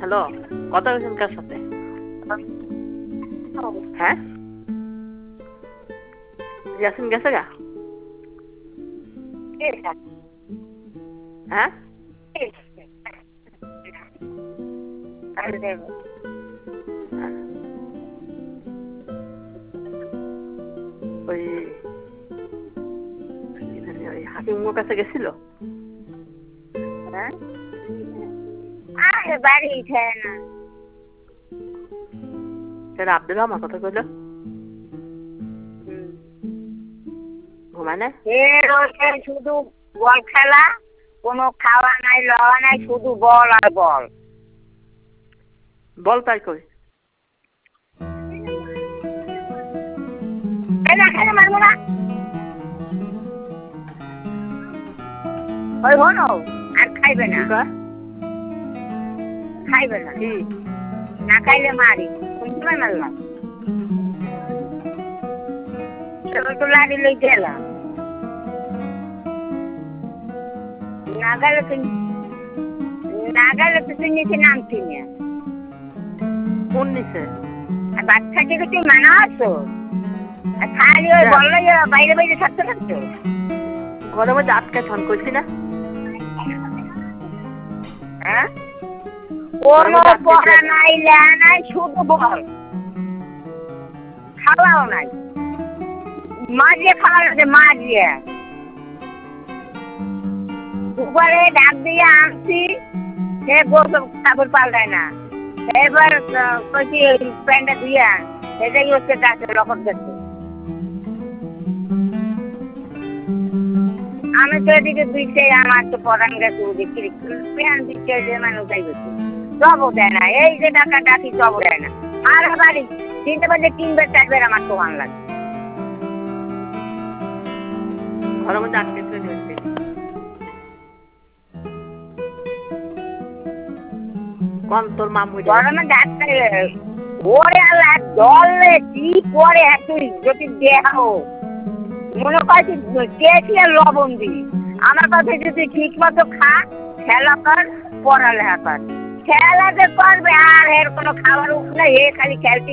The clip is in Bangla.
হ্যালো, কথা বলছেন কার সাথে? হ্যাঁ, ইয়াসিন গেছে গা? হ্যাঁ, ওই ওই হাকিমের কাছে গেছিল। বাড়ি না সেটা আব্দুল রহমান কথা কইল, ঘুমায় না। শুধু বল খেলা, কোনো খাওয়া নাই লওয়া নাই, শুধু বল আর বল। বল পাই কই? মারবো না ওই হনো আর খাইবে না, খাইবে না, না খাইলে মারি। কোন সময় মারলাম? তো লাড়ি লই গেলাম, নাগালে তো তুই নিচে নামছি না। কোন নিচে? বাচ্চাকে তো তুই মানা আছো, খালি ওই বললো বাইরে বাইরে থাকতে থাকতো ঘরের মধ্যে আটকে ছন করছি না। হ্যাঁ, কোনো পড়া নাই, লেয়া নাই, শুধু বল। খাওয়াও নাই, মাঝিয়ে খাওয়া লাগে, মাঝিয়ে দুপুরে ডাক দিয়ে আনছি, সে গোসল কাপড় পাল্টায় না। এবার কইছি প্যান্টটা দিয়ে সেটাই হচ্ছে গাছে লকট গেছে। আমি তো এদিকে দিচ্ছে, আমার তো পরান গেছে ওদিকে প্যান্ট দিচ্ছে, মানুষ যাই গেছে, জবও দেয় না। এই যে ডাকা ডাকি জবও দেয় না। আর বাড়ি 3টে বাজে 3 বার 4 বার আমার তো ভালো লাগে। ঘরের মধ্যে আটকে চলে যাচ্ছে। কোন তোর মামু গরমে ডাক্তার ওরে আল্লাহ জলে কি করে তুই যদি দেখাও মনে করছি কেসি আর লবণ দি। আমার কাছে যদি ঠিক মতো খা, খেলা কর, পড়ালেখা কর। খেলা যে করবে আর এর কোনো খাবার উঠ না, এ খালি খেলতে